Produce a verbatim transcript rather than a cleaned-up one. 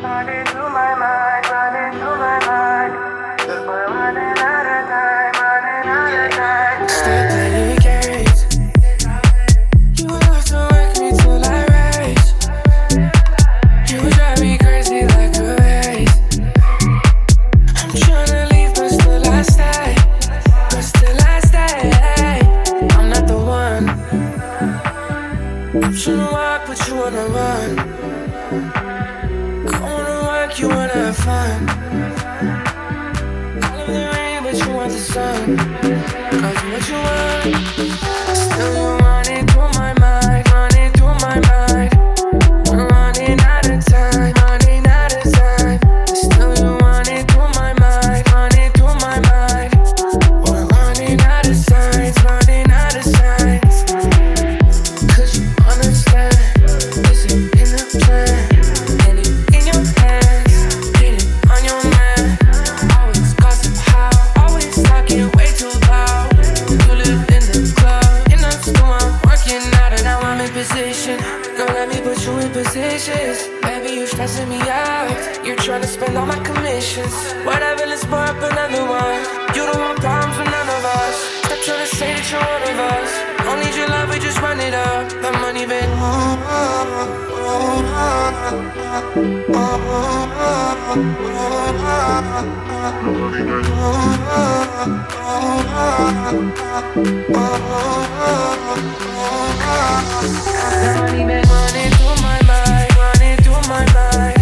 Running through my mind, running through my mind. We're running out of time, running out of time. Stop playing games. You love to work me till I rage. You drive me crazy like a race. I'm tryna leave, but still I stay. But still I stay. I'm not the one. I'm tryna walk, but you wanna run. I wanna work, you wanna have fun. I love the rain, but you want the sun. Cause what you want, still you running through my mind, running through my mind. We're running out of time, running out of time. Still you running through my mind, running through my mind. We're running out of signs, running out of signs. Cause you understand, this is in the plan. And it in your hands, get it on your man. Always gossip how, always talking way too loud. You live in the club, in the school, I'm working out and now I'm in position. Girl, let me put you in positions. Baby, you stressing me out. You're trying to spend all my commissions. Whatever, let's pour up another one. You don't want problems with none of us. Stop trying to say that you're one of us. Don't need your love, we just run it up. The money been The money been running through my mind, running through my mind.